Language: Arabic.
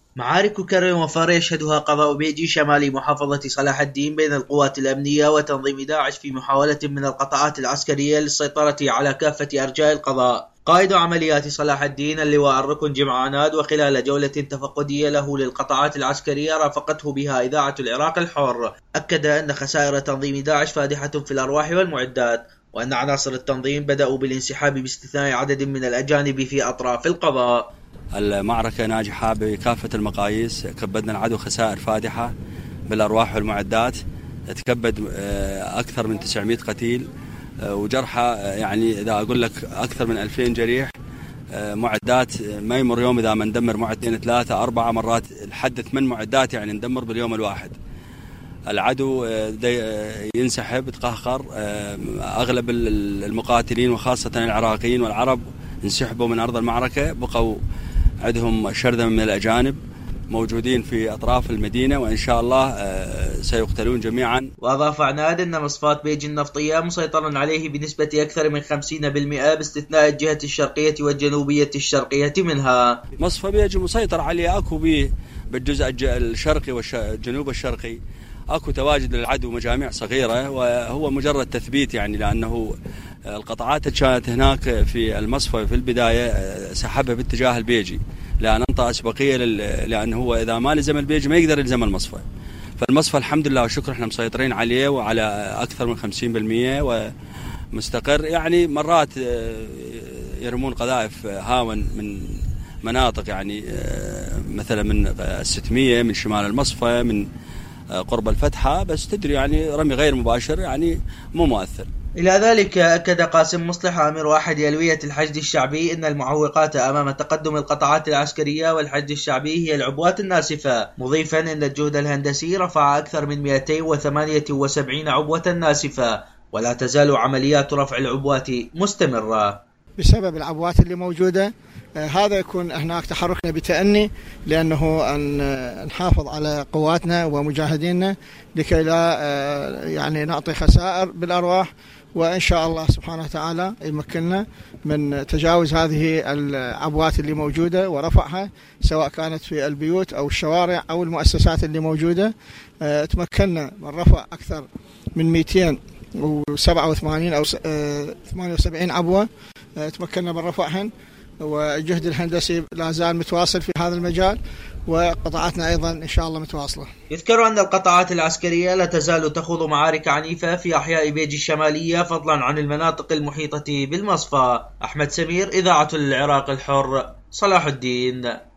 معارك كرم وفار يشهدها قضاء بيجي شمال محافظة صلاح الدين بين القوات الأمنية وتنظيم داعش في محاولة من القطاعات العسكرية للسيطرة على كافة أرجاء القضاء. قائد عمليات صلاح الدين اللواء الركن جمعاناد، وخلال جولة تفقدية له للقطاعات العسكرية رافقته بها إذاعة العراق الحر، أكد أن خسائر تنظيم داعش فادحة في الأرواح والمعدات، وأن عناصر التنظيم بدأوا بالانسحاب باستثناء عدد من الأجانب في أطراف القضاء. المعركة ناجحة بكافة المقاييس، كبدنا العدو خسائر فادحة بالأرواح والمعدات، تكبد أكثر من 900 قتيل وجرحى، يعني إذا أقول لك أكثر من 2000 جريح. معدات ما يمر يوم إذا ما ندمر معدين 3 4 مرات لحد 8 معدات، يعني ندمر باليوم الواحد. العدو ينسحب تقهقر، أغلب المقاتلين وخاصة العراقيين والعرب انسحبوا من أرض المعركة، بقوا عندهم شرذمة من الأجانب موجودين في أطراف المدينة، وإن شاء الله سيقتلون جميعا. وأضاف عناد أن مصفاة بيج النفطية مسيطر عليه بنسبة أكثر من 50% باستثناء الجهة الشرقية والجنوبية الشرقية منها. مصفى بيج مسيطر عليه، أكو به بالجزء الشرقي والجنوب الشرقي أكو تواجد للعدو مجاميع صغيرة، وهو مجرد تثبيت، يعني لأنه القطاعات اللي كانت هناك في المصفى في البداية سحبها باتجاه البيجي، لأن أنطى أسبقية لأنه هو إذا ما لزم البيجي ما يقدر يلزم المصفى. فالمصفى الحمد لله والشكر احنا مسيطرين عليه وعلى أكثر من 50% ومستقر. يعني مرات يرمون قذائف هاون من مناطق، يعني مثلا من 600 من شمال المصفى، من قرب الفتحة، بس تدري يعني رمي غير مباشر، يعني مو مؤثر. إلى ذلك أكد قاسم مصلح أمير واحد ألوية الحشد الشعبي أن المعوقات أمام تقدم القطاعات العسكرية والحشد الشعبي هي العبوات الناسفة، مضيفا أن الجهد الهندسي رفع أكثر من 278 عبوة ناسفة، ولا تزال عمليات رفع العبوات مستمرة. بسبب العبوات اللي موجودة هذا يكون هناك تحركنا بتأني، لأنه أن نحافظ على قواتنا ومجاهديننا لكي لا يعني نعطي خسائر بالأرواح، وإن شاء الله سبحانه وتعالى يمكننا من تجاوز هذه العبوات اللي موجودة ورفعها، سواء كانت في البيوت أو الشوارع أو المؤسسات اللي موجودة. تمكننا من رفع أكثر من 287 أو 78 عبوة، تمكننا من رفعهن، والجهد الهندسي لا زال متواصل في هذا المجال، وقطاعاتنا أيضا إن شاء الله متواصلة. يذكر أن القطاعات العسكرية لا تزال تخوض معارك عنيفة في أحياء بيج الشمالية، فضلا عن المناطق المحيطة بالمصفى. أحمد سمير، إذاعة العراق الحر، صلاح الدين.